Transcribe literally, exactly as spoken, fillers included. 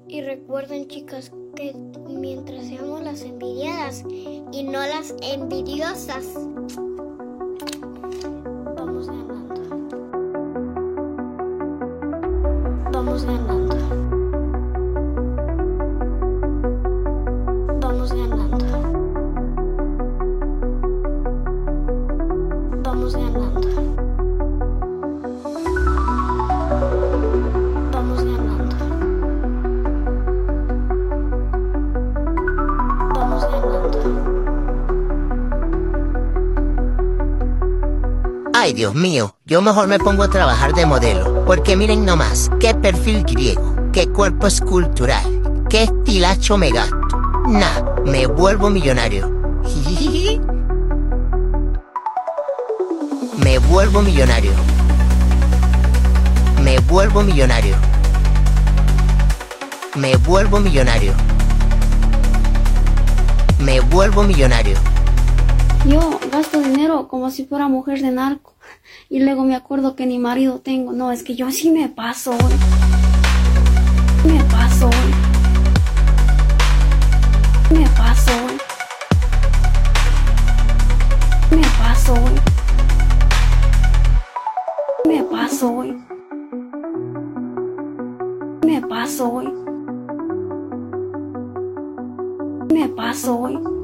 Y recuerden, chicas, que mientras seamos las envidiadas y no las envidiosas, vamos ganando. Vamos ganando. Vamos ganando. Vamos ganando. Vamos ganando. Vamos ganando. Ay, Dios mío, yo mejor me pongo a trabajar de modelo, porque miren nomás, qué perfil griego, qué cuerpo escultural, qué estilacho me gasto. Nah, me vuelvo millonario. Me vuelvo millonario. Me vuelvo millonario. Me vuelvo millonario. Me vuelvo millonario. Yo gasto dinero como si fuera mujer de narco. Y luego me acuerdo que ni marido tengo. No, es que yo sí me paso. Me paso. Me paso. Me paso. Me paso. Me paso. Me paso.